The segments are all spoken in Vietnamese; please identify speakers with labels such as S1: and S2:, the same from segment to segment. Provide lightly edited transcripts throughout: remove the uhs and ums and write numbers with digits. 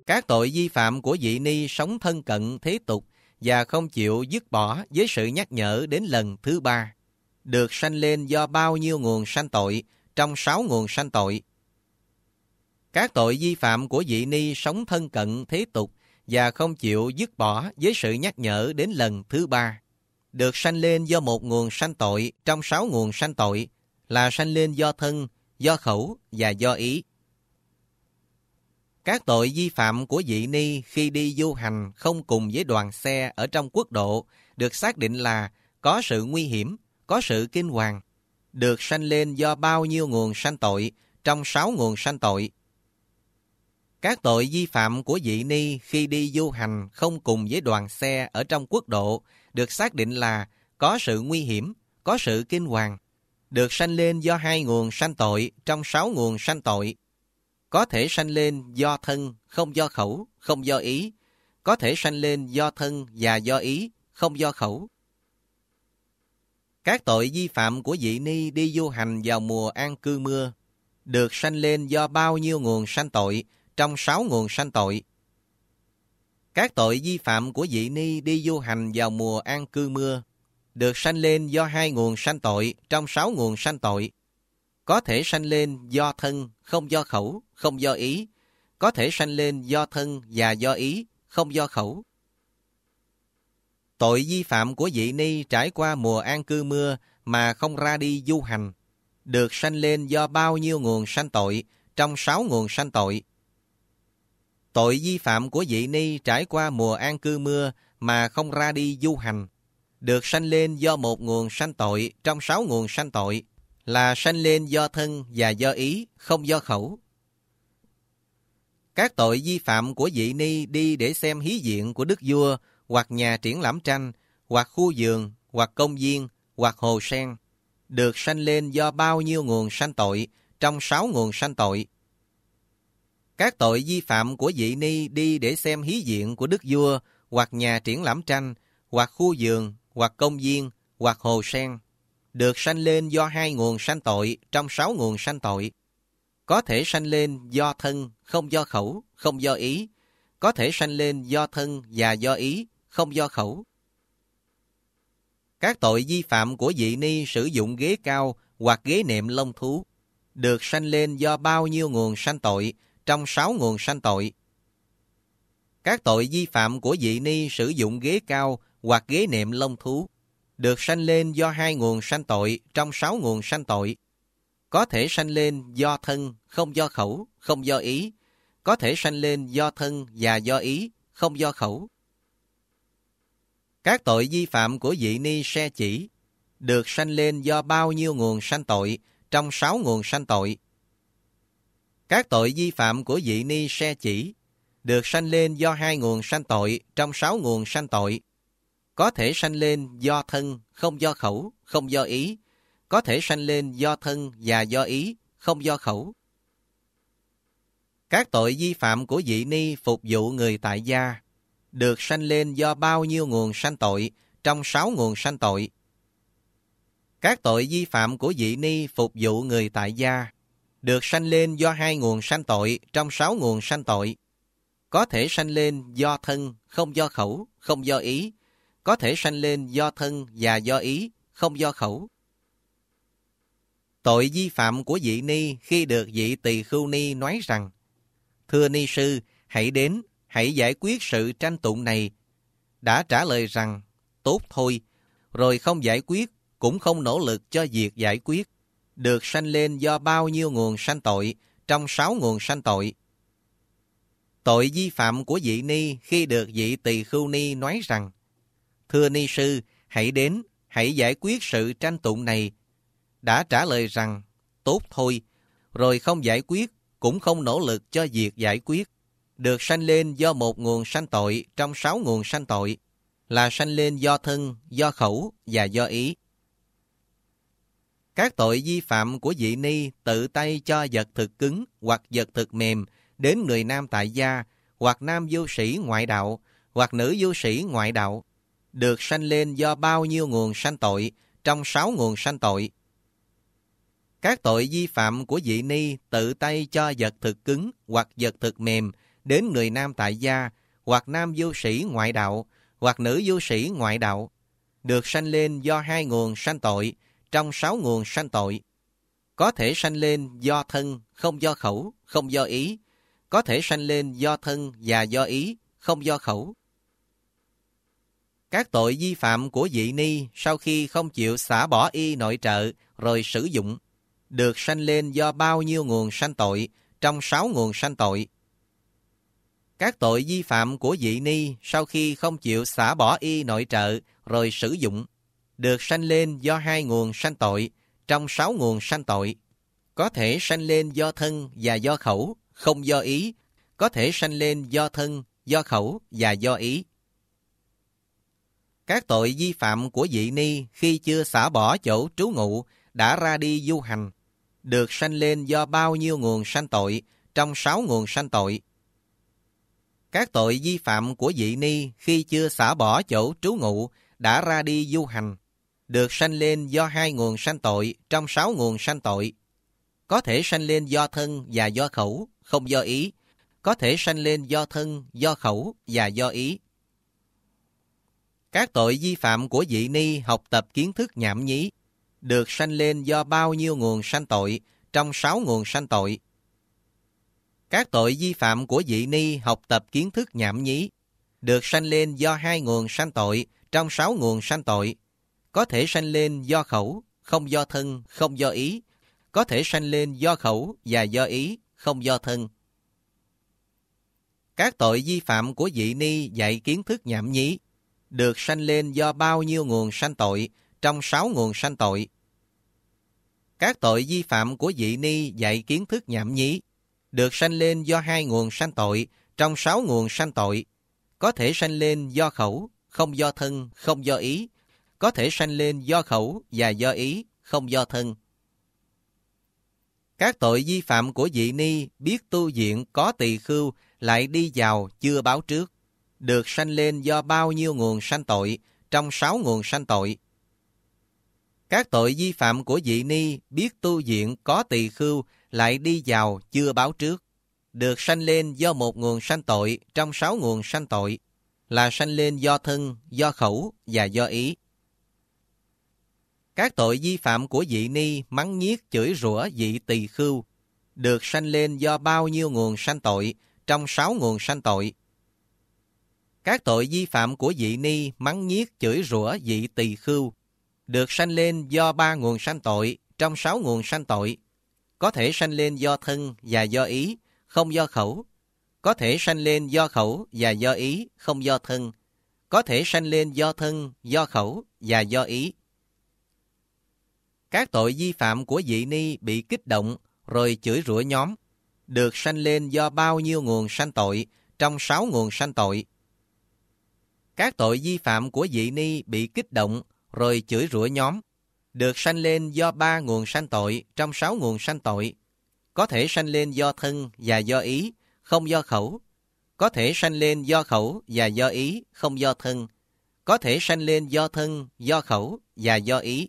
S1: Các tội vi phạm của vị ni sống thân cận thế tục và không chịu dứt bỏ với sự nhắc nhở đến lần thứ 3, được sanh lên do bao nhiêu nguồn sanh tội trong 6 nguồn sanh tội. Các tội vi phạm của vị ni sống thân cận thế tục và không chịu dứt bỏ với sự nhắc nhở đến lần thứ 3, được sanh lên do một nguồn sanh tội trong 6 nguồn sanh tội, là sanh lên do thân, do khẩu và do ý. Các tội vi phạm của vị ni khi đi du hành không cùng với đoàn xe ở trong quốc độ được xác định là có sự nguy hiểm, có sự kinh hoàng, được sanh lên do bao nhiêu nguồn sanh tội trong 6 nguồn sanh tội. Các tội vi phạm của vị ni khi đi du hành không cùng với đoàn xe ở trong quốc độ được xác định là có sự nguy hiểm, có sự kinh hoàng, được sanh lên do 2 nguồn sanh tội trong 6 nguồn sanh tội. Có thể sanh lên do thân, không do khẩu, không do ý. Có thể sanh lên do thân và do ý, không do khẩu. Các tội vi phạm của vị ni đi du hành vào mùa an cư mưa được sanh lên do bao nhiêu nguồn sanh tội trong 6 nguồn sanh tội. Các tội vi phạm của vị ni đi du hành vào mùa an cư mưa được sanh lên do 2 nguồn sanh tội trong 6 nguồn sanh tội. Có thể sanh lên do thân, không do khẩu, không do ý. Có thể sanh lên do thân và do ý, không do khẩu. Tội vi phạm của vị ni trải qua mùa an cư mưa mà không ra đi du hành được sanh lên do bao nhiêu nguồn sanh tội trong 6 nguồn sanh tội. Tội vi phạm của vị ni trải qua mùa an cư mưa mà không ra đi du hành được sanh lên do một nguồn sanh tội trong 6 nguồn sanh tội, là sanh lên do thân và do ý, không do khẩu. Các tội vi phạm của vị ni đi để xem hí diện của đức vua, hoặc nhà triển lãm tranh, hoặc khu vườn, hoặc công viên, hoặc hồ sen, được sanh lên do bao nhiêu nguồn sanh tội trong 6 nguồn sanh tội. Các tội vi phạm của vị ni đi để xem hí diện của đức vua, hoặc nhà triển lãm tranh, hoặc khu vườn, hoặc công viên, hoặc hồ sen, được sanh lên do 2 nguồn sanh tội trong 6 nguồn sanh tội. Có thể sanh lên do thân, không do khẩu, không do ý. Có thể sanh lên do thân và do ý, không do khẩu. Các tội vi phạm của vị ni sử dụng ghế cao hoặc ghế nệm lông thú được sanh lên do bao nhiêu nguồn sanh tội trong 6 nguồn sanh tội. Các tội vi phạm của vị ni sử dụng ghế cao hoặc ghế nệm lông thú được sanh lên do 2 nguồn sanh tội trong 6 nguồn sanh tội. Có thể sanh lên do thân, không do khẩu, không do ý. Có thể sanh lên do thân và do ý, không do khẩu. Các tội vi phạm của vị ni xe chỉ được sanh lên do bao nhiêu nguồn sanh tội trong 6 nguồn sanh tội. Các tội vi phạm của vị ni xe chỉ được sanh lên do 2 nguồn sanh tội trong 6 nguồn sanh tội. Có thể sanh lên do thân, không do khẩu, không do ý. Có thể sanh lên do thân và do ý, không do khẩu. Các tội vi phạm của vị ni phục vụ người tại gia được sanh lên do bao nhiêu nguồn sanh tội trong 6 nguồn sanh tội. Các tội vi phạm của vị ni phục vụ người tại gia được sanh lên do 2 nguồn sanh tội trong 6 nguồn sanh tội. Có thể sanh lên do thân, không do khẩu, không do ý. Có thể sanh lên do thân và do ý, không do khẩu. Tội vi phạm của vị ni khi được vị tỳ khưu ni nói rằng: Thưa ni sư, hãy đến, hãy giải quyết sự tranh tụng này. Đã trả lời rằng: Tốt thôi, rồi không giải quyết, cũng không nỗ lực cho việc giải quyết, được sanh lên do bao nhiêu nguồn sanh tội trong 6 nguồn sanh tội. Tội vi phạm của vị ni khi được vị tỳ khưu ni nói rằng: Thưa ni sư, hãy đến, hãy giải quyết sự tranh tụng này. Đã trả lời rằng: Tốt thôi, rồi không giải quyết, cũng không nỗ lực cho việc giải quyết, được sanh lên do một nguồn sanh tội trong 6 nguồn sanh tội, là sanh lên do thân, do khẩu và do ý. Các tội vi phạm của vị ni tự tay cho vật thực cứng hoặc vật thực mềm đến người nam tại gia, hoặc nam du sĩ ngoại đạo, hoặc nữ du sĩ ngoại đạo, được sanh lên do bao nhiêu nguồn sanh tội trong 6 nguồn sanh tội. Các tội vi phạm của vị ni tự tay cho vật thực cứng hoặc vật thực mềm đến người nam tại gia, hoặc nam vô sĩ ngoại đạo, hoặc nữ vô sĩ ngoại đạo, được sanh lên do hai nguồn sanh tội, trong 6 nguồn sanh tội. Có thể sanh lên do thân, không do khẩu, không do ý. Có thể sanh lên do thân và do ý, không do khẩu. Các tội vi phạm của vị ni sau khi không chịu xả bỏ y nội trợ rồi sử dụng, được sanh lên do bao nhiêu nguồn sanh tội, trong 6 nguồn sanh tội. Các tội vi phạm của vị ni sau khi không chịu xả bỏ y nội trợ rồi sử dụng, được sanh lên do 2 nguồn sanh tội, trong 6 nguồn sanh tội. Có thể sanh lên do thân và do khẩu, không do ý. Có thể sanh lên do thân, do khẩu và do ý. Các tội vi phạm của vị ni khi chưa xả bỏ chỗ trú ngụ đã ra đi du hành, được sanh lên do bao nhiêu nguồn sanh tội, trong 6 nguồn sanh tội. Các tội vi phạm của vị ni khi chưa xả bỏ chỗ trú ngụ đã ra đi du hành, được sanh lên do 2 nguồn sanh tội, trong 6 nguồn sanh tội. Có thể sanh lên do thân và do khẩu, không do ý. Có thể sanh lên do thân, do khẩu và do ý. Các tội vi phạm của vị ni học tập kiến thức nhảm nhí, được sanh lên do bao nhiêu nguồn sanh tội, trong 6 nguồn sanh tội. Các tội vi phạm của vị ni học tập kiến thức nhảm nhí, được sanh lên do 2 nguồn sanh tội, trong 6 nguồn sanh tội. Có thể sanh lên do khẩu, không do thân, không do ý. Có thể sanh lên do khẩu và do ý, không do thân. Các tội vi phạm của vị ni dạy kiến thức nhảm nhí, được sanh lên do bao nhiêu nguồn sanh tội, trong 6 nguồn sanh tội. Các tội vi phạm của vị ni dạy kiến thức nhảm nhí, được sanh lên do 2 nguồn sanh tội, trong 6 nguồn sanh tội. Có thể sanh lên do khẩu, không do thân, không do ý. Có thể sanh lên do khẩu và do ý, không do thân. Các tội vi phạm của vị ni biết tu viện có tỳ khưu lại đi vào chưa báo trước, được sanh lên do bao nhiêu nguồn sanh tội, trong 6 nguồn sanh tội. Các tội vi phạm của vị ni biết tu viện có tỳ khưu lại đi vào chưa báo trước, được sanh lên do 1 nguồn sanh tội, trong 6 nguồn sanh tội, là sanh lên do thân, do khẩu và do ý. Các tội vi phạm của vị ni mắng nhiếc chửi rủa vị tỳ khưu, được sanh lên do bao nhiêu nguồn sanh tội, trong 6 nguồn sanh tội. Các tội vi phạm của vị ni mắng nhiếc chửi rủa vị tỳ khưu, được sanh lên do 3 nguồn sanh tội, trong 6 nguồn sanh tội. Có thể sanh lên do thân và do ý, không do khẩu. Có thể sanh lên do khẩu và do ý, không do thân. Có thể sanh lên do thân, do khẩu và do ý. Các tội vi phạm của vị ni bị kích động rồi chửi rủa nhóm, được sanh lên do bao nhiêu nguồn sanh tội, trong 6 nguồn sanh tội. Các tội vi phạm của vị ni bị kích động rồi chửi rủa nhóm, được sanh lên do 3 nguồn sanh tội, trong 6 nguồn sanh tội. Có thể sanh lên do thân và do ý, không do khẩu. Có thể sanh lên do khẩu và do ý, không do thân. Có thể sanh lên do thân, do khẩu và do ý.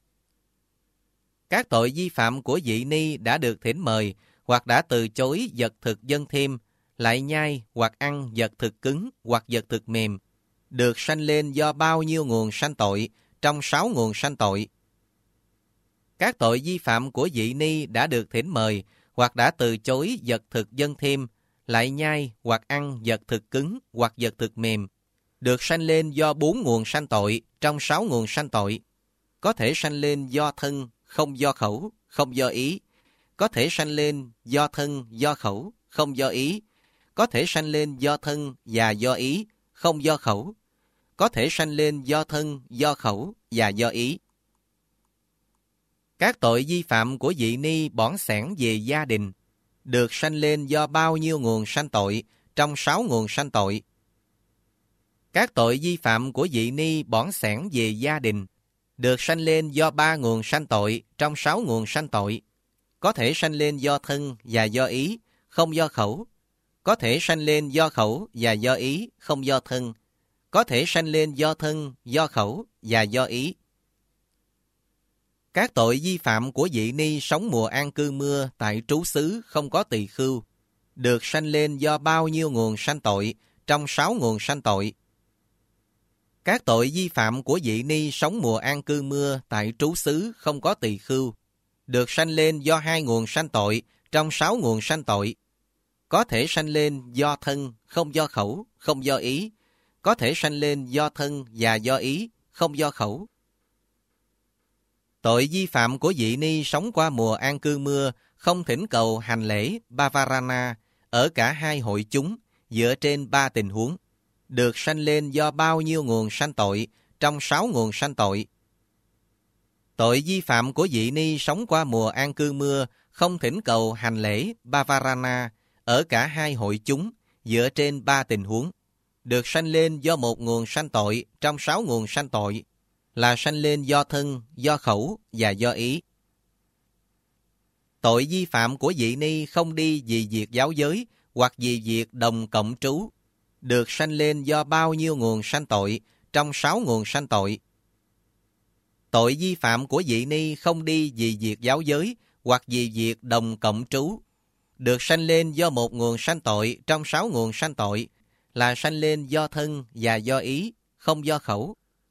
S1: Các tội vi phạm của vị ni đã được thỉnh mời hoặc đã từ chối vật thực dâng thêm, lại nhai hoặc ăn vật thực cứng hoặc vật thực mềm, được sanh lên do bao nhiêu nguồn sanh tội, trong 6 nguồn sanh tội. Các tội vi phạm của vị ni đã được thỉnh mời hoặc đã từ chối vật thực dâng thêm, lại nhai hoặc ăn vật thực cứng hoặc vật thực mềm, được sanh lên do 4 nguồn sanh tội, trong 6 nguồn sanh tội. Có thể sanh lên do thân, không do khẩu, không do ý. Có thể sanh lên do thân, do khẩu, không do ý. Có thể sanh lên do thân và do ý, không do khẩu. Có thể sanh lên do thân, do khẩu và do ý. Các tội vi phạm của vị ni bỏn sẻn về gia đình, được sanh lên do bao nhiêu nguồn sanh tội, trong 6 nguồn sanh tội. Các tội vi phạm của vị ni bỏn sẻn về gia đình, được sanh lên do 3 nguồn sanh tội, trong 6 nguồn sanh tội. Có thể sanh lên do thân và do ý, không do khẩu. Có thể sanh lên do khẩu và do ý, không do thân. Có thể sanh lên do thân, do khẩu và do ý. Các tội vi phạm của vị ni sống mùa an cư mưa tại trú xứ không có tỳ khưu, được sanh lên do bao nhiêu nguồn sanh tội trong 6 nguồn sanh tội. Các tội vi phạm của vị ni sống mùa an cư mưa tại trú xứ không có tỳ khưu, được sanh lên do 2 nguồn sanh tội trong 6 nguồn sanh tội. Có thể sanh lên do thân, không do khẩu, không do ý. Có thể sanh lên do thân và do ý, không do khẩu. Tội vi phạm của vị ni sống qua mùa an cư mưa không thỉnh cầu hành lễ Bavarana ở cả 2 hội chúng dựa trên 3 tình huống, được sanh lên do bao nhiêu nguồn sanh tội trong 6 nguồn sanh tội. Tội vi phạm của vị ni sống qua mùa an cư mưa không thỉnh cầu hành lễ Bavarana ở cả 2 hội chúng dựa trên 3 tình huống, được sanh lên do 1 nguồn sanh tội trong 6 nguồn sanh tội, là sanh lên do thân, do khẩu và do ý. Tội vi phạm của vị ni không đi vì việc giáo giới hoặc vì việc đồng cộng trú, được sanh lên do bao nhiêu nguồn sanh tội trong 6 nguồn sanh tội. Tội vi phạm của vị ni không đi vì việc giáo giới hoặc vì việc đồng cộng trú, được sanh lên do 1 nguồn sanh tội trong 6 nguồn sanh tội, là sanh lên do thân và do ý, không do khẩu.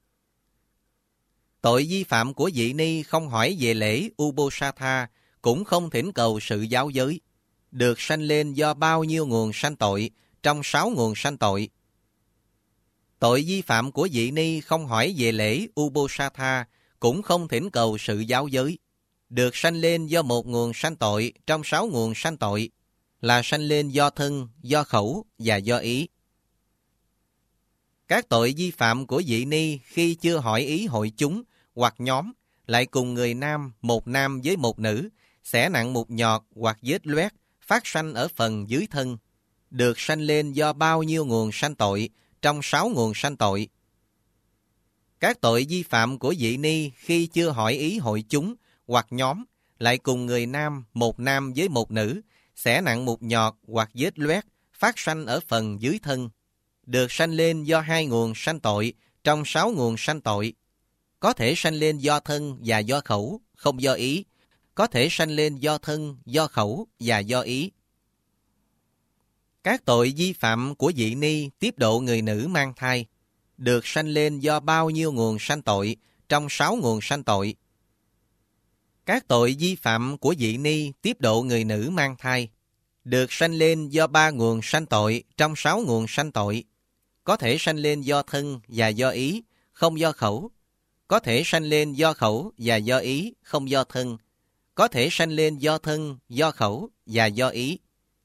S1: Tội vi phạm của vị ni không hỏi về lễ Uposatha, cũng không thỉnh cầu sự giáo giới, được sanh lên do bao nhiêu nguồn sanh tội trong 6 nguồn sanh tội. Tội vi phạm của vị ni không hỏi về lễ Uposatha, cũng không thỉnh cầu sự giáo giới, được sanh lên do 1 nguồn sanh tội trong 6 nguồn sanh tội, là sanh lên do thân, do khẩu và do ý. Các tội vi phạm của vị ni khi chưa hỏi ý hội chúng hoặc nhóm lại cùng người nam với một nữ, xẻ nặng một nhọt hoặc vết loét phát sanh ở phần dưới thân, được sanh lên do bao nhiêu nguồn sanh tội trong 6 nguồn sanh tội. Các tội vi phạm của vị ni khi chưa hỏi ý hội chúng hoặc nhóm lại cùng người nam với một nữ, xẻ nặng một nhọt hoặc vết loét phát sanh ở phần dưới thân, được sanh lên do 2 nguồn sanh tội trong 6 nguồn sanh tội. Có thể sanh lên do thân và do khẩu, không do ý. Có thể sanh lên do thân, do khẩu và do ý. Các tội vi phạm của vị ni tiếp độ người nữ mang thai, được sanh lên do bao nhiêu nguồn sanh tội trong 6 nguồn sanh tội. Các tội vi phạm của vị ni tiếp độ người nữ mang thai, được sanh lên do 3 nguồn sanh tội trong 6 nguồn sanh tội. Có thể sanh lên do thân và do ý, không do khẩu. Có thể sanh lên do khẩu và do ý, không do thân. Có thể sanh lên do thân, do khẩu và do ý.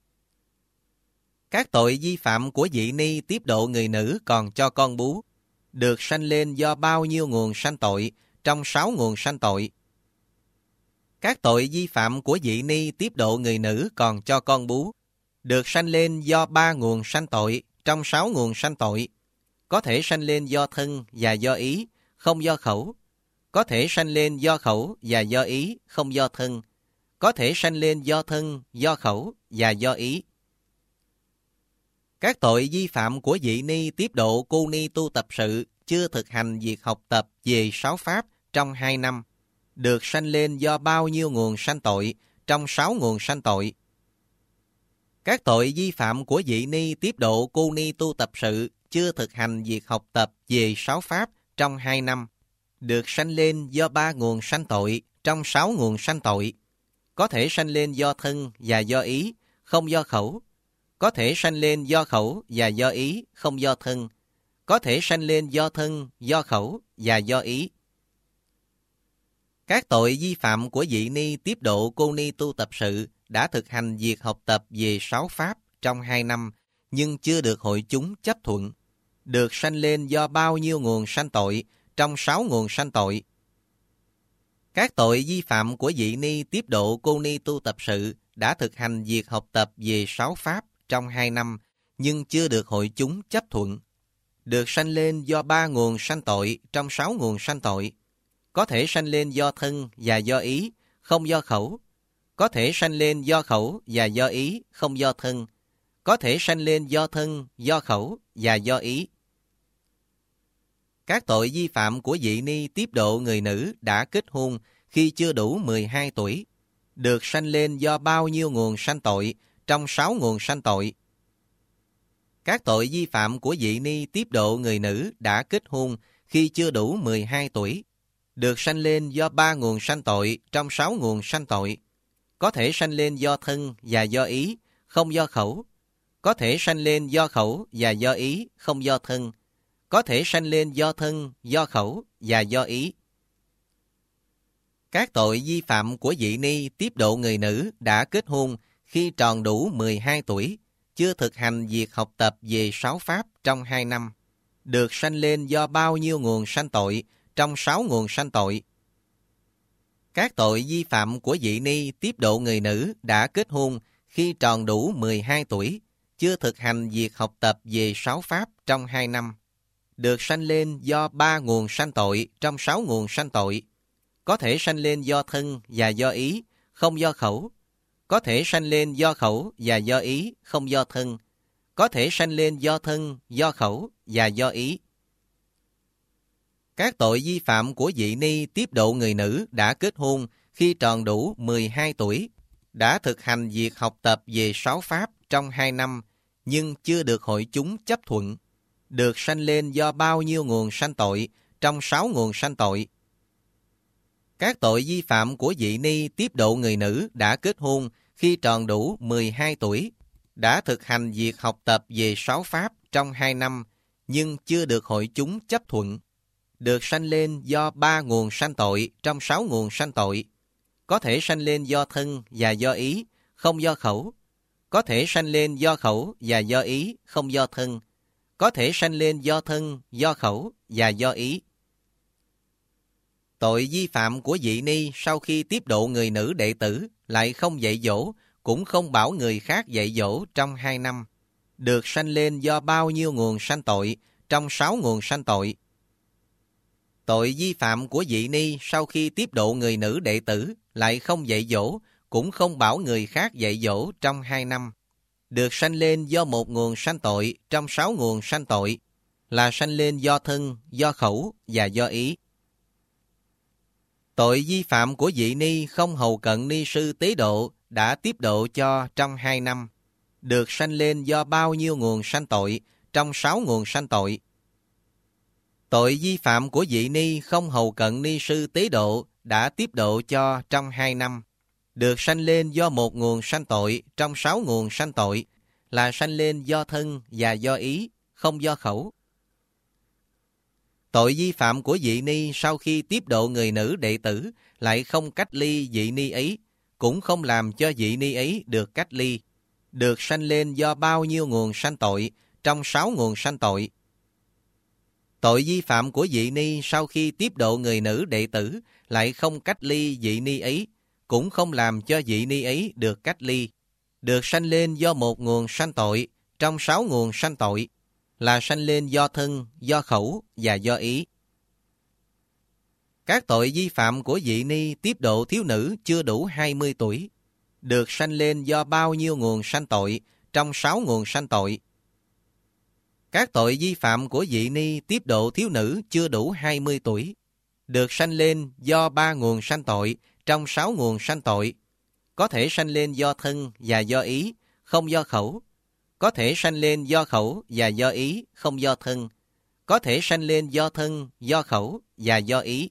S1: Các tội vi phạm của vị ni tiếp độ người nữ còn cho con bú, được sanh lên do bao nhiêu nguồn sanh tội trong 6 nguồn sanh tội. Các tội vi phạm của vị ni tiếp độ người nữ còn cho con bú, được sanh lên do 3 nguồn sanh tội trong 6 nguồn sanh tội. Có thể sanh lên do thân và do ý, không do khẩu. Có thể sanh lên do khẩu và do ý, không do thân. Có thể sanh lên do thân, do khẩu và do ý. Các tội vi phạm của vị ni tiếp độ cô ni tu tập sự chưa thực hành việc học tập về 6 pháp trong 2 năm, được sanh lên do bao nhiêu nguồn sanh tội trong 6 nguồn sanh tội. Các tội vi phạm của vị ni tiếp độ cô ni tu tập sự chưa thực hành việc học tập về 6 pháp trong 2 năm, được sanh lên do 3 nguồn sanh tội trong 6 nguồn sanh tội. Có thể sanh lên do thân và do ý, không do khẩu. Có thể sanh lên do khẩu và do ý, không do thân. Có thể sanh lên do thân, do khẩu và do ý. Các tội vi phạm của vị ni tiếp độ cô ni tu tập sự đã thực hành việc học tập về 6 pháp trong 2 năm, nhưng chưa được hội chúng chấp thuận, được sanh lên do bao nhiêu nguồn sanh tội trong 6 nguồn sanh tội. Các tội vi phạm của vị ni tiếp độ cô ni tu tập sự đã thực hành việc học tập về 6 pháp trong 2 năm, nhưng chưa được hội chúng chấp thuận, được sanh lên do 3 nguồn sanh tội trong 6 nguồn sanh tội. Có thể sanh lên do thân và do ý, không do khẩu. Có thể sanh lên do khẩu và do ý, không do thân. Có thể sanh lên do thân, do khẩu và do ý. Các tội vi phạm của vị ni tiếp độ người nữ đã kết hôn khi chưa đủ 12 tuổi, được sanh lên do bao nhiêu nguồn sanh tội trong 6 nguồn sanh tội. Các tội vi phạm của dị ni tiếp độ người nữ đã kết hôn khi chưa đủ 12 tuổi, được sanh lên do 3 nguồn sanh tội trong 6 nguồn sanh tội. Có thể sanh lên do thân và do ý, không do khẩu. Có thể sanh lên do khẩu và do ý, không do thân. Có thể sanh lên do thân, do khẩu và do ý. Các tội vi phạm của dị ni tiếp độ người nữ đã kết hôn khi tròn đủ 12 tuổi, chưa thực hành việc học tập về 6 pháp trong 2 năm, được sanh lên do bao nhiêu nguồn sanh tội trong 6 nguồn sanh tội. Các tội vi phạm của dị ni tiếp độ người nữ đã kết hôn khi tròn đủ 12 tuổi, chưa thực hành việc học tập về 6 pháp trong 2 năm, được sanh lên do 3 nguồn sanh tội trong 6 nguồn sanh tội. Có thể sanh lên do thân và do ý, không do khẩu. Có thể sanh lên do khẩu và do ý, không do thân. Có thể sanh lên do thân, do khẩu và do ý. Các tội vi phạm của dị ni tiếp độ người nữ đã kết hôn khi tròn đủ 12 tuổi, đã thực hành việc học tập về 6 pháp trong 2 năm, nhưng chưa được hội chúng chấp thuận, được sanh lên do bao nhiêu nguồn sanh tội trong 6 nguồn sanh tội. Các tội vi phạm của dị ni tiếp độ người nữ đã kết hôn khi tròn đủ 12 tuổi, đã thực hành việc học tập về 6 pháp trong 2 năm, nhưng chưa được hội chúng chấp thuận, được sanh lên do 3 nguồn sanh tội trong 6 nguồn sanh tội. Có thể sanh lên do thân và do ý, không do khẩu. Có thể sanh lên do khẩu và do ý, không do thân. Có thể sanh lên do thân, do khẩu và do ý. Tội vi phạm của dị ni sau khi tiếp độ người nữ đệ tử lại không dạy dỗ, cũng không bảo người khác dạy dỗ trong 2 năm, được sanh lên do bao nhiêu nguồn sanh tội trong 6 nguồn sanh tội. Tội vi phạm của dị ni sau khi tiếp độ người nữ đệ tử lại không dạy dỗ, cũng không bảo người khác dạy dỗ trong 2 năm, được sanh lên do một nguồn sanh tội trong 6 nguồn sanh tội, là sanh lên do thân, do khẩu và do ý. Tội vi phạm của dị ni không hầu cận ni sư tế độ đã tiếp độ cho trong 2 năm, được sanh lên do bao nhiêu nguồn sanh tội trong 6 nguồn sanh tội. Tội vi phạm của dị ni không hầu cận ni sư tế độ đã tiếp độ cho trong 2 năm, được sanh lên do một nguồn sanh tội trong 6 nguồn sanh tội, là sanh lên do thân và do ý, không do khẩu. Tội vi phạm của dị ni sau khi tiếp độ người nữ đệ tử lại không cách ly dị ni ấy, cũng không làm cho dị ni ấy được cách ly, được sanh lên do bao nhiêu nguồn sanh tội trong 6 nguồn sanh tội. Tội vi phạm của dị ni sau khi tiếp độ người nữ đệ tử lại không cách ly dị ni ấy, cũng không làm cho dị ni ấy được cách ly, được sanh lên do một nguồn sanh tội trong 6 nguồn sanh tội, là sanh lên do thân, do khẩu và do ý. Các tội vi phạm của dị ni tiếp độ thiếu nữ chưa đủ 20 tuổi, được sanh lên do bao nhiêu nguồn sanh tội trong 6 nguồn sanh tội. Các tội vi phạm của dị ni tiếp độ thiếu nữ chưa đủ 20 tuổi, được sanh lên do 3 nguồn sanh tội trong 6 nguồn sanh tội. Có thể sanh lên do thân và do ý, không do khẩu. Có thể sanh lên do khẩu và do ý, không do thân. Có thể sanh lên do thân, do khẩu và do ý.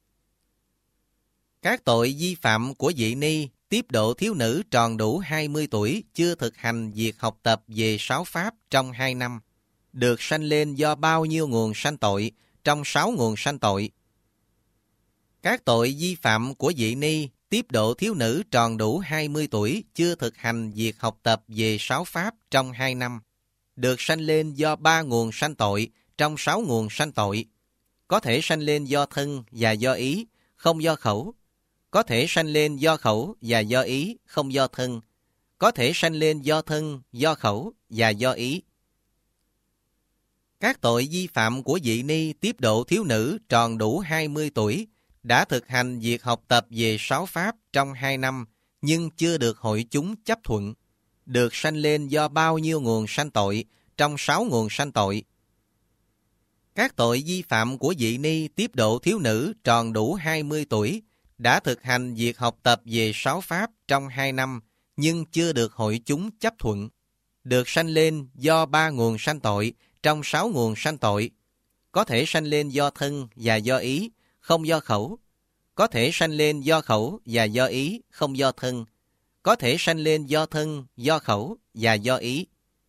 S1: Các tội vi phạm của dị ni tiếp độ thiếu nữ tròn đủ 20 tuổi chưa thực hành việc học tập về 6 pháp trong 2 năm, được sanh lên do bao nhiêu nguồn sanh tội trong 6 nguồn sanh tội. Các tội vi phạm của dị ni tiếp độ thiếu nữ tròn đủ 20 tuổi chưa thực hành việc học tập về 6 pháp trong 2 năm, được sanh lên do 3 nguồn sanh tội trong 6 nguồn sanh tội. Có thể sanh lên do thân và do ý, không do khẩu. Có thể sanh lên do khẩu và do ý, không do thân. Có thể sanh lên do thân, do khẩu và do ý. Các tội vi phạm của dị ni tiếp độ thiếu nữ tròn đủ 20 tuổi đã thực hành việc học tập về 6 pháp trong 2 năm, nhưng chưa được hội chúng chấp thuận, được sanh lên do bao nhiêu nguồn sanh tội trong 6 nguồn sanh tội. Các tội vi phạm của dị ni tiếp độ thiếu nữ tròn đủ 20 tuổi đã thực hành việc học tập về 6 pháp trong 2 năm, nhưng chưa được hội chúng chấp thuận. Được sanh lên do 3 nguồn sanh tội trong 6 nguồn sanh tội. Có thể sanh lên do thân và do ý, không do khẩu. Có thể sanh lên do khẩu và do ý, không do thân. Có thể sanh lên do thân, do khẩu và do ý.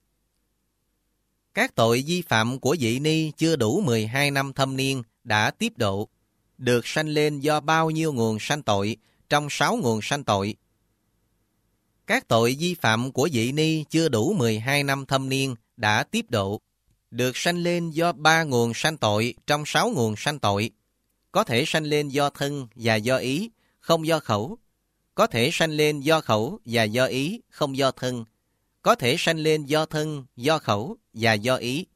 S1: Các tội vi phạm của vị ni chưa đủ 12 năm thâm niên đã tiếp độ, được sanh lên do bao nhiêu nguồn sanh tội trong 6 nguồn sanh tội. Các tội vi phạm của vị ni chưa đủ 12 năm thâm niên đã tiếp độ, được sanh lên do 3 nguồn sanh tội trong 6 nguồn sanh tội. Có thể sanh lên do thân và do ý, không do khẩu. Có thể sanh lên do khẩu và do ý, không do thân. Có thể sanh lên do thân, do khẩu và do ý.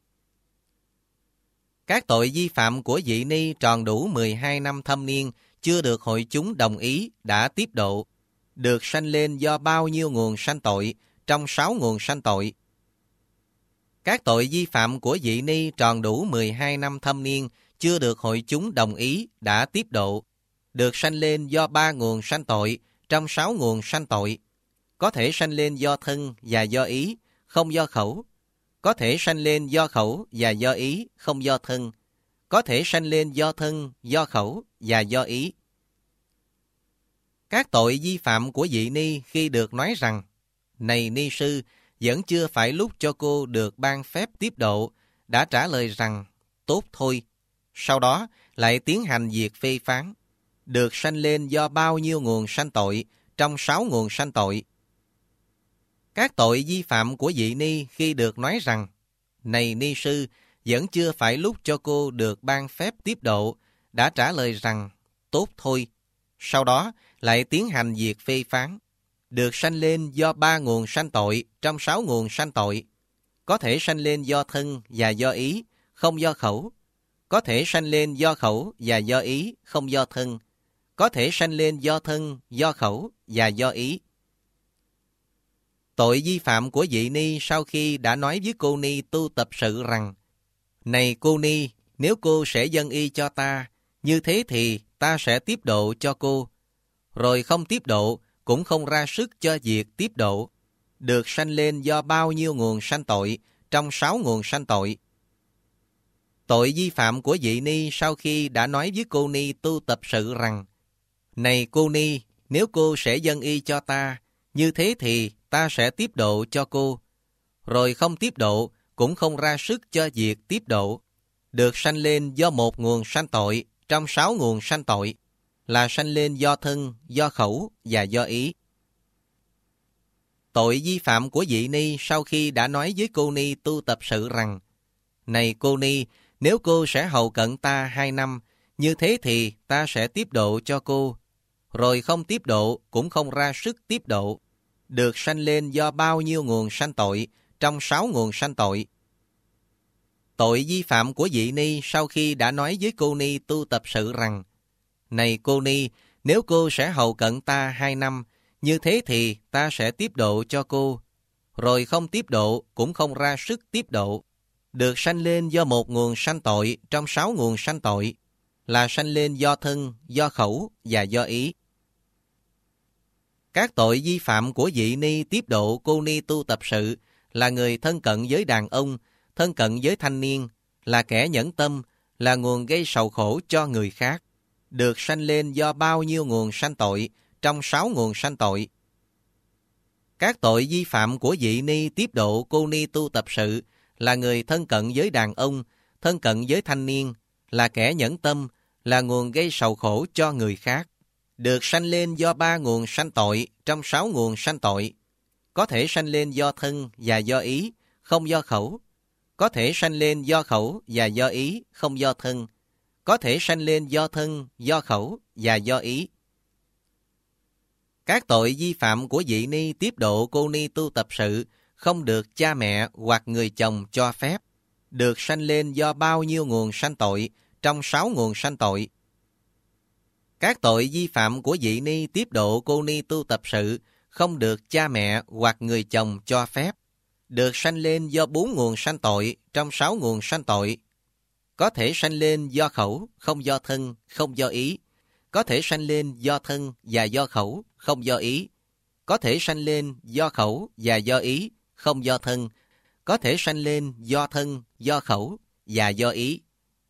S1: Các tội vi phạm của vị ni tròn đủ 12 năm thâm niên chưa được hội chúng đồng ý đã tiếp độ, được sanh lên do bao nhiêu nguồn sanh tội trong 6 nguồn sanh tội. Các tội vi phạm của vị ni tròn đủ 12 năm thâm niên chưa được hội chúng đồng ý đã tiếp độ, được sanh lên do 3 nguồn sanh tội trong 6 nguồn sanh tội. Có thể sanh lên do thân và do ý, không do khẩu. Có thể sanh lên do khẩu và do ý, không do thân. Có thể sanh lên do thân, do khẩu và do ý. Các tội vi phạm của vị ni khi được nói rằng, này ni sư, vẫn chưa phải lúc cho cô được ban phép tiếp độ, đã trả lời rằng, tốt thôi. Sau đó lại tiến hành việc phê phán, được sanh lên do bao nhiêu nguồn sanh tội trong 6 nguồn sanh tội. Các tội vi phạm của vị ni khi được nói rằng, này ni sư, vẫn chưa phải lúc cho cô được ban phép tiếp độ, đã trả lời rằng, tốt thôi. Sau đó lại tiến hành việc phê phán, được sanh lên do 3 nguồn sanh tội trong 6 nguồn sanh tội. Có thể sanh lên do thân và do ý, không do khẩu. Có thể sanh lên do khẩu và do ý, không do thân. Có thể sanh lên do thân, do khẩu và do ý. Tội vi phạm của vị ni sau khi đã nói với cô ni tu tập sự rằng, này cô ni, nếu cô sẽ dâng y cho ta, như thế thì ta sẽ tiếp độ cho cô. Rồi không tiếp độ, cũng không ra sức cho việc tiếp độ. Được sanh lên do bao nhiêu nguồn sanh tội trong 6 nguồn sanh tội. Tội vi phạm của vị ni sau khi đã nói với cô ni tu tập sự rằng, này cô ni, nếu cô sẽ dâng y cho ta, như thế thì ta sẽ tiếp độ cho cô. Rồi không tiếp độ, cũng không ra sức cho việc tiếp độ. Được sanh lên do 1 nguồn sanh tội trong 6 nguồn sanh tội, là sanh lên do thân, do khẩu và do ý. Tội vi phạm của vị ni sau khi đã nói với cô ni tu tập sự rằng, này cô ni, nếu cô sẽ hầu cận ta 2 năm, như thế thì ta sẽ tiếp độ cho cô. Rồi không tiếp độ, cũng không ra sức tiếp độ. Được sanh lên do bao nhiêu nguồn sanh tội trong 6 nguồn sanh tội. Tội vi phạm của vị ni sau khi đã nói với cô ni tu tập sự rằng, này cô ni, nếu cô sẽ hầu cận ta 2 năm, như thế thì ta sẽ tiếp độ cho cô. Rồi không tiếp độ, cũng không ra sức tiếp độ. Được sanh lên do 1 nguồn sanh tội trong 6 nguồn sanh tội, là sanh lên do thân, do khẩu và do ý. Các tội vi phạm của vị ni tiếp độ cô ni tu tập sự là người thân cận với đàn ông, thân cận với thanh niên, là kẻ nhẫn tâm, là nguồn gây sầu khổ cho người khác. Được sanh lên do bao nhiêu nguồn sanh tội trong 6 nguồn sanh tội. Các tội vi phạm của vị ni tiếp độ cô ni tu tập sự là người thân cận với đàn ông, thân cận với thanh niên, là kẻ nhẫn tâm, là nguồn gây sầu khổ cho người khác. Được sanh lên do 3 nguồn sanh tội trong 6 nguồn sanh tội. Có thể sanh lên do thân và do ý, không do khẩu. Có thể sanh lên do khẩu và do ý, không do thân. Có thể sanh lên do thân, do khẩu và do ý. Các tội vi phạm của vị ni tiếp độ cô ni tu tập sự không được cha mẹ hoặc người chồng cho phép. Được sanh lên do bao nhiêu nguồn sanh tội trong 6 nguồn sanh tội. Các tội vi phạm của vị ni tiếp độ cô ni tu tập sự không được cha mẹ hoặc người chồng cho phép. Được sanh lên do 4 nguồn sanh tội trong 6 nguồn sanh tội. Có thể sanh lên do khẩu, không do thân, không do ý. Có thể sanh lên do thân và do khẩu, không do ý. có thể sanh lên do khẩu và do ý, không do thân, có thể sanh lên do thân, do khẩu và do ý.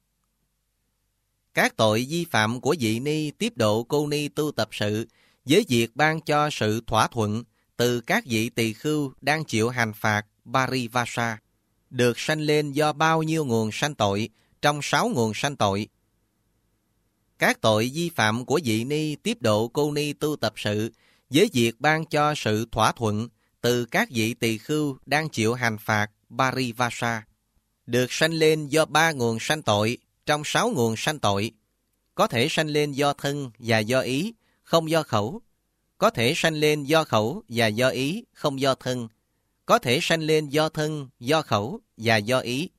S1: Các tội vi phạm của vị ni tiếp độ cô ni tu tập sự với việc ban cho sự thỏa thuận từ các vị tỳ khưu đang chịu hành phạt Parivasa được sanh lên do bao nhiêu nguồn sanh tội trong 6 nguồn sanh tội. Các tội vi phạm của vị ni tiếp độ cô ni tu tập sự với việc ban cho sự thỏa thuận từ các vị tỳ khưu đang chịu hành phạt Parivasa được sanh lên do 3 nguồn sanh tội trong 6 nguồn sanh tội, có thể sanh lên do thân và do ý, không do khẩu, có thể sanh lên do khẩu và do ý, không do thân, có thể sanh lên do thân, do khẩu và do ý.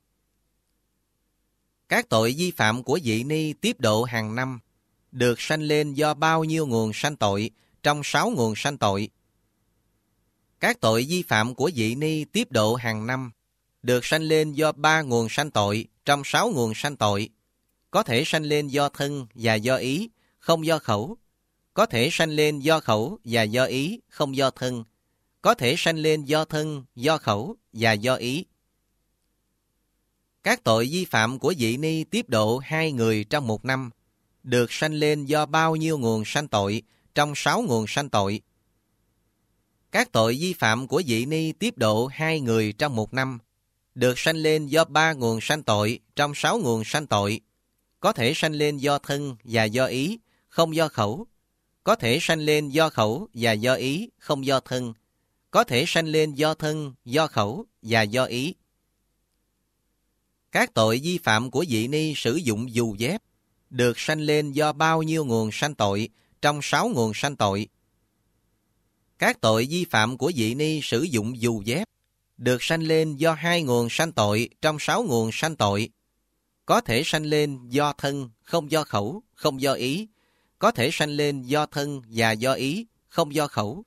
S1: Các tội vi phạm của vị ni tiếp độ hàng năm được sanh lên do bao nhiêu nguồn sanh tội trong 6 nguồn sanh tội. Các tội vi phạm của vị ni tiếp độ hàng năm được sanh lên do 3 nguồn sanh tội trong 6 nguồn sanh tội, có thể sanh lên do thân và do ý, không do khẩu, có thể sanh lên do khẩu và do ý, không do thân, có thể sanh lên do thân, do khẩu và do ý. Các tội vi phạm của vị ni tiếp độ 2 người trong 1 năm được sanh lên do bao nhiêu nguồn sanh tội trong 6 nguồn sanh tội. Các tội vi phạm của vị ni tiếp độ 2 người trong 1 năm được sanh lên do 3 nguồn sanh tội trong 6 nguồn sanh tội, có thể sanh lên do thân và do ý, không do khẩu, có thể sanh lên do khẩu và do ý, không do thân, có thể sanh lên do thân, do khẩu và do ý. Các tội vi phạm của vị ni sử dụng dù dép được sanh lên do bao nhiêu nguồn sanh tội trong 6 nguồn sanh tội. Các tội vi phạm của vị ni sử dụng dù dép được sanh lên do 2 nguồn sanh tội trong 6 nguồn sanh tội, có thể sanh lên do thân, không do khẩu, không do ý, có thể sanh lên do thân và do ý, không do khẩu.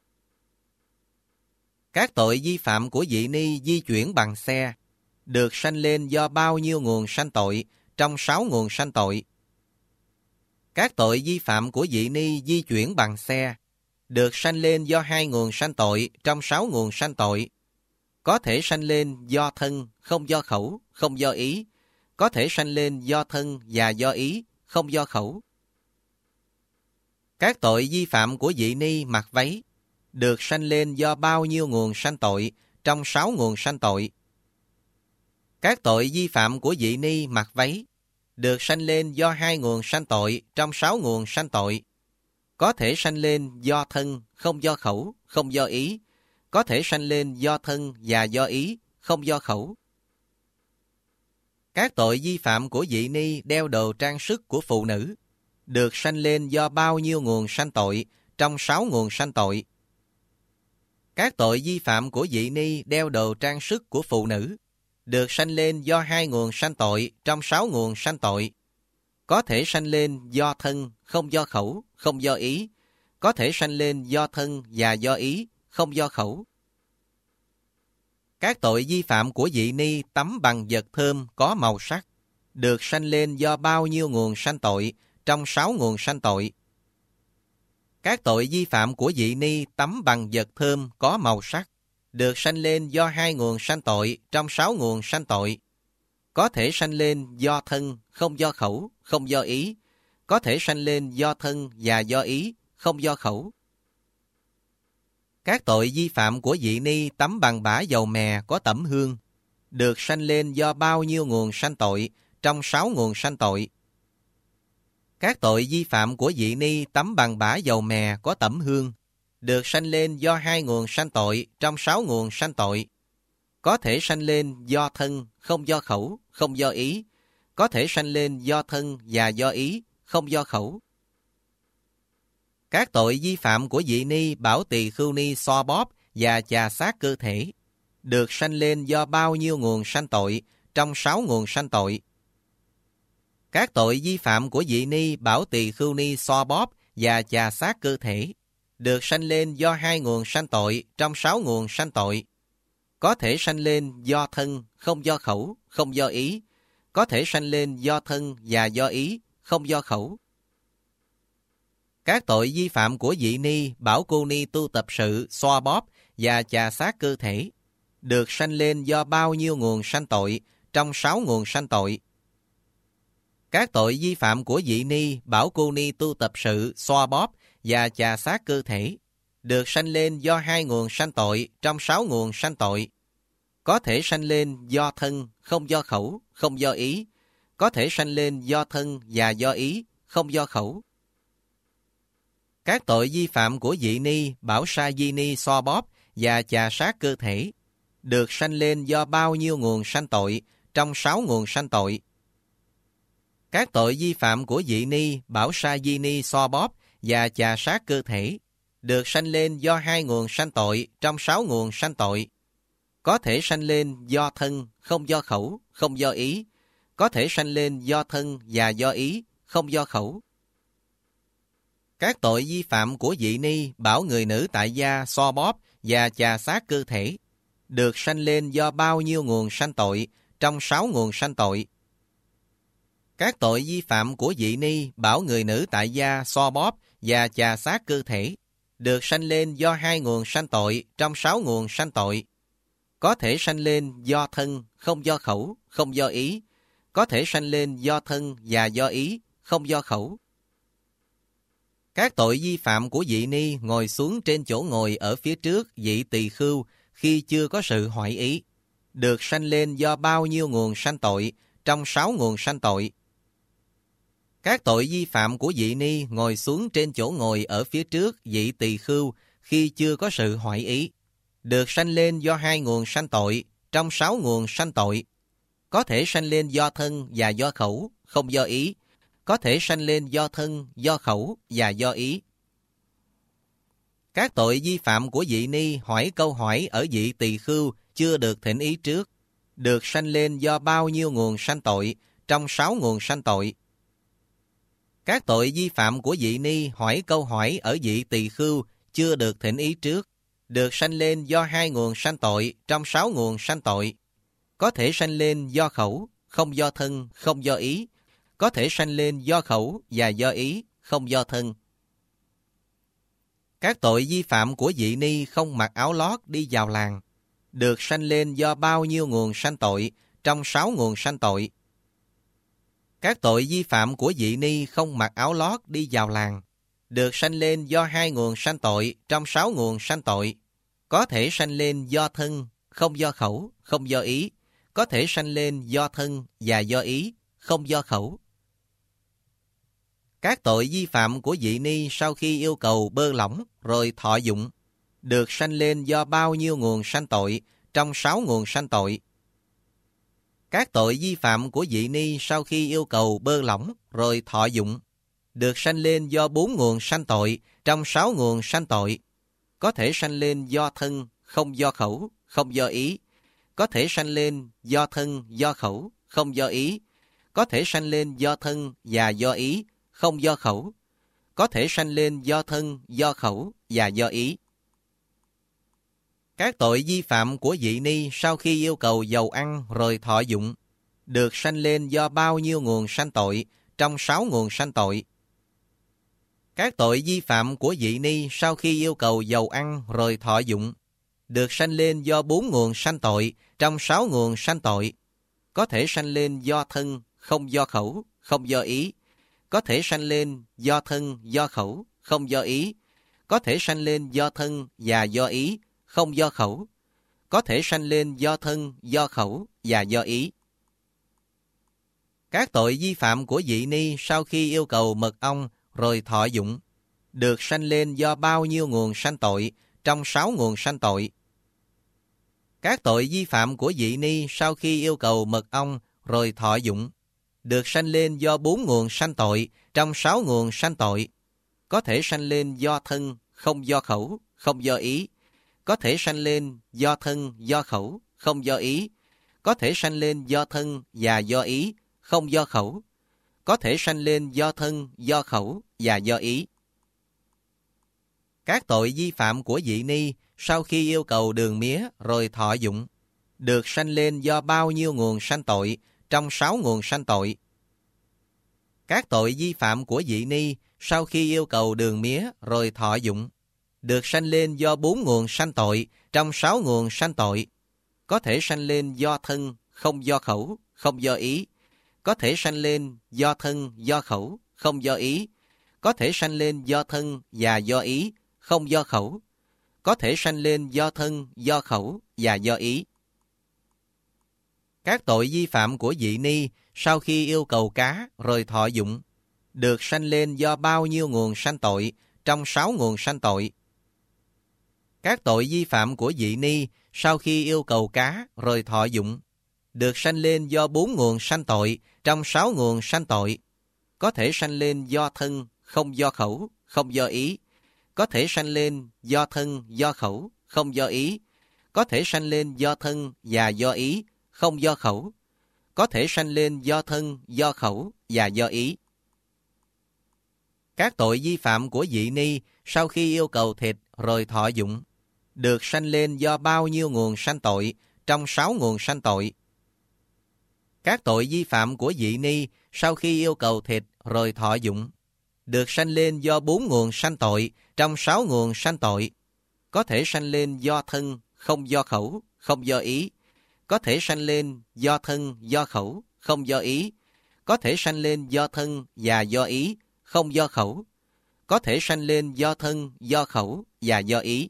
S1: Các tội vi phạm của vị ni di chuyển bằng xe được sanh lên do bao nhiêu nguồn sanh tội trong 6 nguồn sanh tội. Các tội vi phạm của vị ni di chuyển bằng xe được sanh lên do 2 nguồn sanh tội trong 6 nguồn sanh tội, có thể sanh lên do thân, không do khẩu, không do ý, có thể sanh lên do thân và do ý, không do khẩu. Các tội vi phạm của vị ni mặc váy được sanh lên do bao nhiêu nguồn sanh tội trong 6 nguồn sanh tội. Các tội vi phạm của vị ni mặc váy được sanh lên do 2 nguồn sanh tội trong 6 nguồn sanh tội, có thể sanh lên do thân, không do khẩu, không do ý, có thể sanh lên do thân và do ý, không do khẩu. Các tội vi phạm của vị ni đeo đồ trang sức của phụ nữ được sanh lên do bao nhiêu nguồn sanh tội trong 6 nguồn sanh tội. Các tội vi phạm của vị ni đeo đồ trang sức của phụ nữ được sanh lên do 2 nguồn sanh tội trong 6 nguồn sanh tội, có thể sanh lên do thân, không do khẩu, không do ý, có thể sanh lên do thân và do ý, không do khẩu. Các tội vi phạm của vị ni tắm bằng vật thơm có màu sắc được sanh lên do bao nhiêu nguồn sanh tội trong 6 nguồn sanh tội. Các tội vi phạm của vị ni tắm bằng vật thơm có màu sắc được sanh lên do 2 nguồn sanh tội trong 6 nguồn sanh tội, có thể sanh lên do thân, không do khẩu, không do ý, có thể sanh lên do thân và do ý, không do khẩu. Các tội vi phạm của vị ni tắm bằng bã dầu mè có tẩm hương được sanh lên do bao nhiêu nguồn sanh tội trong 6 nguồn sanh tội. Các tội vi phạm của vị ni tắm bằng bã dầu mè có tẩm hương được sanh lên do 2 nguồn sanh tội trong 6 nguồn sanh tội, có thể sanh lên do thân, không do khẩu, không do ý, có thể sanh lên do thân và do ý, không do khẩu. Các tội vi phạm của vị ni bảo tỳ khưu ni xoa bóp và chà sát cơ thể được sanh lên do bao nhiêu nguồn sanh tội trong 6 nguồn sanh tội. Các tội vi phạm của vị ni bảo tỳ khưu ni xoa bóp và chà sát cơ thể được sanh lên do 2 nguồn sanh tội trong 6 nguồn sanh tội, có thể sanh lên do thân, không do khẩu, không do ý, có thể sanh lên do thân và do ý, không do khẩu. Các tội vi phạm của vị ni, bảo cô ni tu tập sự, xoa bóp và chà sát cơ thể, được sanh lên do bao nhiêu nguồn sanh tội trong 6 nguồn sanh tội. Các tội vi phạm của vị ni, bảo cô ni tu tập sự, xoa bóp và chà sát cơ thể, được sanh lên do 2 nguồn sanh tội trong 6 nguồn sanh tội. Có thể sanh lên do thân, không do khẩu, không do ý. Có thể sanh lên do thân và do ý, không do khẩu. Các tội vi phạm của vị ni, bảo sa di ni xoa bóp và chà sát cơ thể, được sanh lên do bao nhiêu nguồn sanh tội trong 6 nguồn sanh tội. Các tội vi phạm của vị ni, bảo sa di ni xoa bóp và chà sát cơ thể, được sanh lên do 2 nguồn sanh tội trong 6 nguồn sanh tội. Có thể sanh lên do thân, không do khẩu, không do ý. Có thể sanh lên do thân và do ý, không do khẩu. Các tội vi phạm của vị ni, bảo người nữ tại gia xoa bóp và chà sát cơ thể, được sanh lên do bao nhiêu nguồn sanh tội trong 6 nguồn sanh tội. Các tội vi phạm của vị ni, bảo người nữ tại gia xoa bóp và chà sát cơ thể, được sanh lên do 2 nguồn sanh tội trong 6 nguồn sanh tội. Có thể sanh lên do thân, không do khẩu, không do ý. Có thể sanh lên do thân và do ý, không do khẩu. Các tội vi phạm của vị ni ngồi xuống trên chỗ ngồi ở phía trước vị tỳ khưu khi chưa có sự hoại ý, được sanh lên do bao nhiêu nguồn sanh tội trong 6 nguồn sanh tội. Các tội vi phạm của vị ni ngồi xuống trên chỗ ngồi ở phía trước vị tỳ khưu khi chưa có sự hoại ý, được sanh lên do 2 nguồn sanh tội trong 6 nguồn sanh tội. Có thể sanh lên do thân và do khẩu, không do ý. Có thể sanh lên do thân, do khẩu và do ý. Các tội vi phạm của vị ni hỏi câu hỏi ở vị tỳ khưu chưa được thỉnh ý trước, được sanh lên do bao nhiêu nguồn sanh tội trong 6 nguồn sanh tội. Các tội vi phạm của vị ni hỏi câu hỏi ở vị tỳ khưu chưa được thỉnh ý trước, được sanh lên do 2 nguồn sanh tội trong 6 nguồn sanh tội. Có thể sanh lên do khẩu, không do thân, không do ý. Có thể sanh lên do khẩu và do ý, không do thân. Các tội vi phạm của vị ni không mặc áo lót đi vào làng, được sanh lên do bao nhiêu nguồn sanh tội trong 6 nguồn sanh tội. Các tội vi phạm của vị ni không mặc áo lót đi vào làng, được sanh lên do 2 nguồn sanh tội trong 6 nguồn sanh tội. Có thể sanh lên do thân, không do khẩu, không do ý. Có thể sanh lên do thân và do ý, không do khẩu. Các tội vi phạm của vị ni sau khi yêu cầu bơ lỏng rồi thọ dụng, được sanh lên do bao nhiêu nguồn sanh tội trong 6 nguồn sanh tội. Các tội vi phạm của vị ni sau khi yêu cầu bơ lỏng rồi thọ dụng, được sanh lên do 4 nguồn sanh tội trong 6 nguồn sanh tội. Có thể sanh lên do thân, không do khẩu, không do ý. Có thể sanh lên do thân, do khẩu, không do ý. Có thể sanh lên do thân và do ý, không do khẩu. Có thể sanh lên do thân, do khẩu và do ý. Các tội vi phạm của vị ni sau khi yêu cầu dầu ăn rồi thọ dụng, được sanh lên do bao nhiêu nguồn sanh tội trong 6 nguồn sanh tội. Các tội vi phạm của vị ni sau khi yêu cầu dầu ăn rồi thọ dụng, được sanh lên do 4 nguồn sanh tội trong 6 nguồn sanh tội. Có thể sanh lên do thân, không do khẩu, không do ý. Có thể sanh lên do thân, do khẩu, không do ý. Có thể sanh lên do thân và do ý, không do khẩu. Có thể sanh lên do thân, do khẩu và do ý. Các tội vi phạm của vị ni sau khi yêu cầu mật ong rồi thọ dụng, được sanh lên do bao nhiêu nguồn sanh tội trong 6 nguồn sanh tội. Các tội vi phạm của vị ni sau khi yêu cầu mật ong rồi thọ dụng, được sanh lên do 4 nguồn sanh tội trong 6 nguồn sanh tội. Có thể sanh lên do thân, không do khẩu, không do ý. Có thể sanh lên do thân, do khẩu, không do ý. Có thể sanh lên do thân và do ý, không do khẩu. Có thể sanh lên do thân, do khẩu và do ý. Các tội vi phạm của vị ni sau khi yêu cầu đường mía rồi thọ dụng, được sanh lên do bao nhiêu nguồn sanh tội trong 6 nguồn sanh tội. Các tội vi phạm của vị ni sau khi yêu cầu đường mía rồi thọ dụng, được sanh lên do 4 nguồn sanh tội trong 6 nguồn sanh tội, có thể sanh lên do thân, không do khẩu, không do ý, có thể sanh lên do thân, do khẩu, không do ý, có thể sanh lên do thân và do ý, không do khẩu, có thể sanh lên do thân, do khẩu và do ý. Các tội vi phạm của vị ni sau khi yêu cầu cá rồi thọ dụng, được sanh lên do bao nhiêu nguồn sanh tội trong 6 nguồn sanh tội? Các tội vi phạm của vị ni sau khi yêu cầu cá rồi thọ dụng, được sanh lên do 4 nguồn sanh tội trong 6 nguồn sanh tội, có thể sanh lên do thân, không do khẩu, không do ý, có thể sanh lên do thân, do khẩu, không do ý, có thể sanh lên do thân và do ý, không do khẩu, có thể sanh lên do thân, do khẩu và do ý. Các tội vi phạm của vị ni sau khi yêu cầu thịt rồi thọ dụng, được sanh lên do bao nhiêu nguồn sanh tội trong 6 nguồn sanh tội? Các tội vi phạm của vị ni sau khi yêu cầu thịt rồi thọ dụng, được sanh lên do 4 nguồn sanh tội trong 6 nguồn sanh tội, có thể sanh lên do thân, không do khẩu, không do ý, có thể sanh lên do thân, do khẩu, không do ý, có thể sanh lên do thân và do ý, không do khẩu, có thể sanh lên do thân, do khẩu và do ý.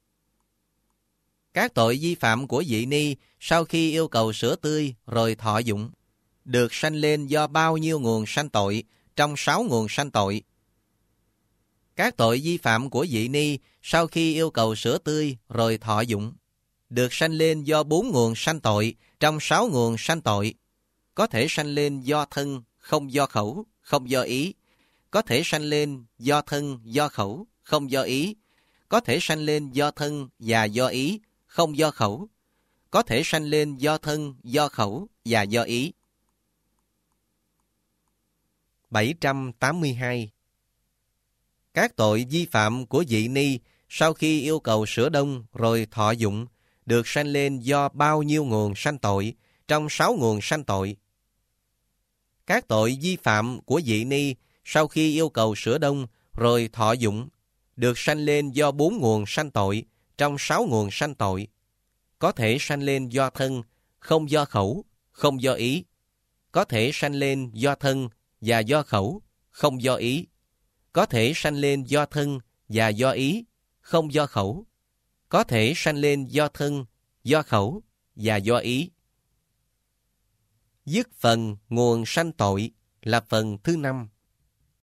S1: Các tội vi phạm của vị ni sau khi yêu cầu sữa tươi rồi thọ dụng, được sanh lên do bao nhiêu nguồn sanh tội trong 6 nguồn sanh tội? Các tội vi phạm của vị ni sau khi yêu cầu sữa tươi rồi thọ dụng, được sanh lên do 4 nguồn sanh tội trong 6 nguồn sanh tội, có thể sanh lên do thân, không do khẩu, không do ý, có thể sanh lên do thân, do khẩu, không do ý, có thể sanh lên do thân và do ý, không do khẩu, có thể sanh lên do thân, do khẩu và do ý. 782. Các tội vi phạm của vị ni sau khi yêu cầu sữa đông rồi thọ dụng, được sanh lên do bao nhiêu nguồn sanh tội trong 6 nguồn sanh tội? Các tội vi phạm của vị ni sau khi yêu cầu sữa đông rồi thọ dụng, được sanh lên do 4 nguồn sanh tội trong 6 nguồn sanh tội, có thể sanh lên do thân, không do khẩu, không do ý, có thể sanh lên do thân và do khẩu, không do ý, có thể sanh lên do thân và do ý, không do khẩu, có thể sanh lên do thân, do khẩu và do ý. Dứt phần nguồn sanh tội là phần thứ 5.